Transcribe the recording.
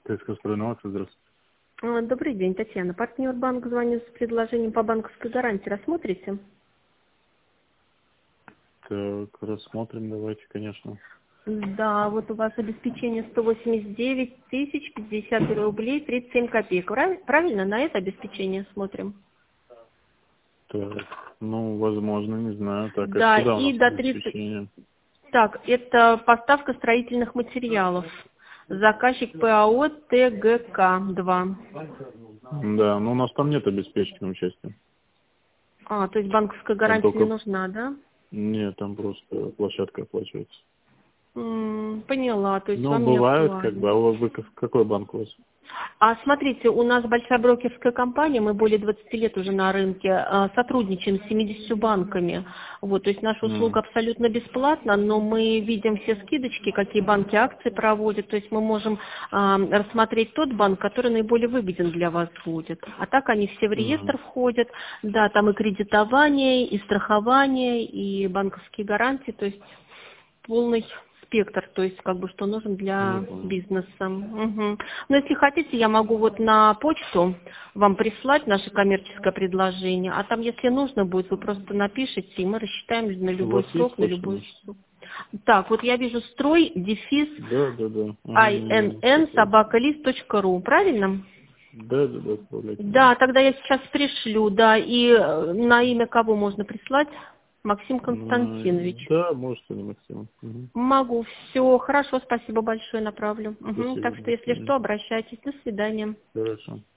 ТСК «Стройновая», здравствуйте. Добрый день, Татьяна. Партнер банк звонит с предложением по банковской гарантии. Рассмотрите? Так, рассмотрим, давайте, конечно. Да, вот у вас обеспечение 189 тысяч 50 рублей 37 копеек. Правильно? На это обеспечение смотрим? Так, ну, возможно, не знаю. Так, а Да, куда у нас и до 30... обеспечение? Так, это поставка строительных материалов. Заказчик ПАО ТГК-2. Да, ну у нас там нет обеспечения участия. То есть банковская Там гарантия не только... нужна, да? Нет, там просто площадка оплачивается. Поняла, то есть Ну, вам не бывают, как актуально. бы, а вы какой банк у вас? Смотрите, у нас большая брокерская компания, мы более 20 лет уже на рынке, сотрудничаем с 70 банками. Вот, то есть наша услуга абсолютно бесплатна, но мы видим все скидочки, какие банки акции проводят, то есть мы можем рассмотреть тот банк, который наиболее выгоден для вас будет. А так они все в реестр входят, да, там и кредитование, и страхование, и банковские гарантии, то есть полный спектр, то есть как бы что нужен для Не понял. бизнеса. Мгм. Но если хотите, я могу вот на почту вам прислать наше коммерческое предложение, а там, если нужно будет, вы просто напишите, и мы рассчитаем на У любой вас есть срок, на почта любую наша? сумму. Так, вот я вижу строй, дефис, Да. Ага, я inn, сейчас. собакалист.ру, правильно? Да, отправляйте. Да, тогда я сейчас пришлю, да, и на имя кого можно прислать? Максим Константинович. Да, можете на максимум. Мгм. Могу. Все, хорошо, спасибо большое, направлю. Так Спасибо, что, до если свидания. что, обращайтесь. До свидания. Хорошо.